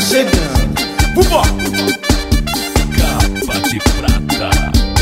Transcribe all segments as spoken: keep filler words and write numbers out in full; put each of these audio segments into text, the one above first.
tá chegando. Vambora! Capa de prata.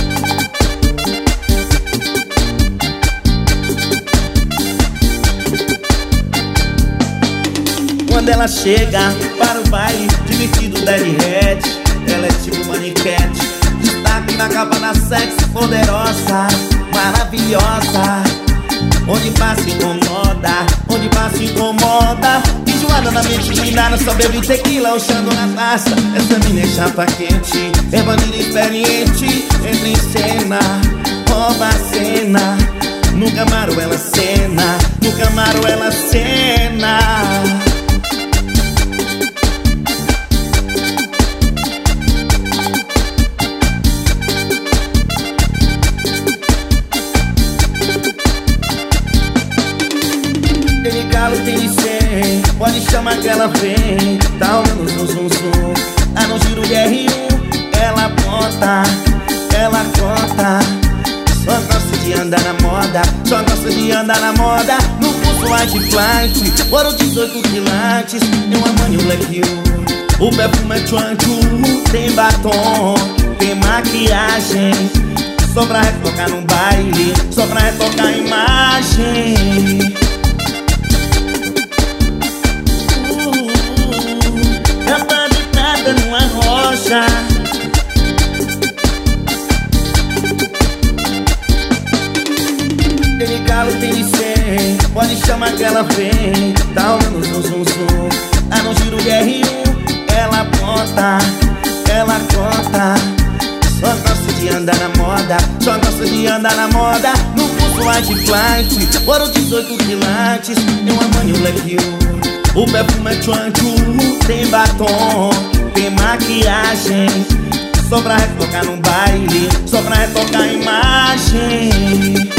Quando ela chega para o baile de vestido da Red, ela é tipo maniquete, destaque na capa da sexy, poderosa, maravilhosa. Onde passa incomoda, onde passa incomoda. Enjoada na mente blindada, só bebe tequila, oxando na taça. Essa mina é chapa quente, é bandida experiente. Entra em cena, rouba a cena. No Camaro ela cena, no Camaro ela cena. Tem calo, tem cem, pode chamar que ela vem. Tá olhando zum zum zum, tá no giro de R um. Ela aponta, ela conta. Só gosta de andar na moda, só gosta de andar na moda. No pulso white flight, foram dezoito quilates. Tem uma manha, um black you. O perfume é tchanchu. Tem batom, tem maquiagem, só pra retocar no baile, só pra retocar a imagem. Numa rocha, tem calo, tem cem, pode chamar que ela vem. Tá olhando zum zum zum, tá no giro de R um. Ela aponta, ela conta. Só gosta de andar na moda, só gosta de andar na moda. No pulso white flight, foram dezoito quilates. Tem uma manha, um black you. O perfume é tchanchu. Tem batom, tem maquiagem, só pra retocar no baile, só pra retocar a imagem.